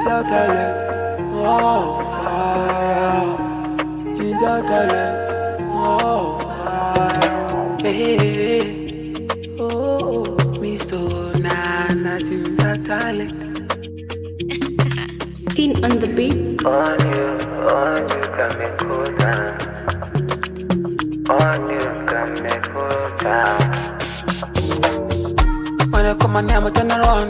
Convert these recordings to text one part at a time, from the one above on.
Oh, fire. Ginger talent. Oh, fire. Hey, oh, Mr. Nana, ginger talent. Skin on the beat. On you can make cool down. On you can make cool down. When I call my name, I turn around.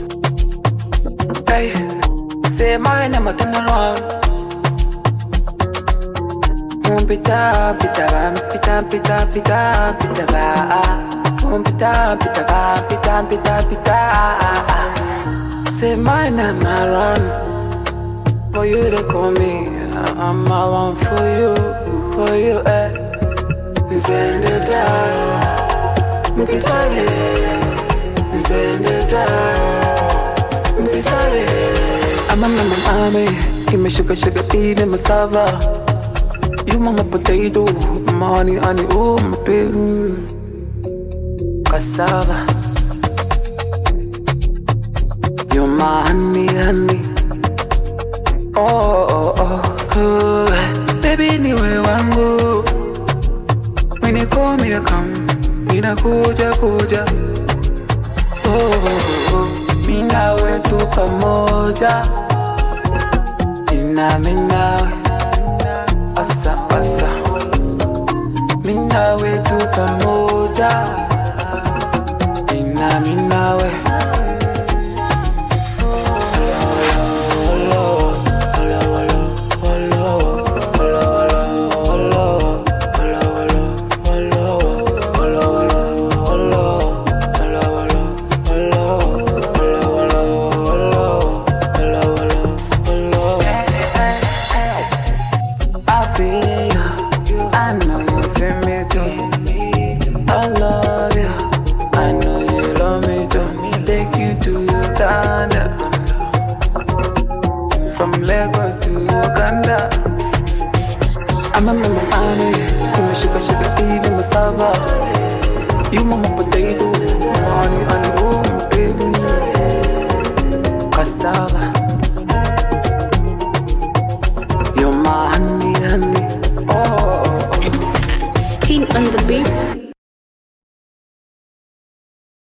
Hey, say my name, I turn around. Pita, pita, pita, pita, pita, pita, pita, pita, pita, pita, pita. Say my name, I run. For you to call me, I'm a one for you, eh. Zendeta, Mkitale, Zendeta, Mkitale. I'm a mama, give me sugar, eat in my sava. You mama potato, my honey, oh my baby. Cassava, you're my honey. Oh, baby niwe wangu. When you call me to come, mina kuja. Mina wetu pamoja. Mina asa. Mina wetu pamoja. Mina we. From Lagos to Uganda, I'm a mama, give me sugar, eat in my sava. You mama potato, honey, oh my baby. Cassava.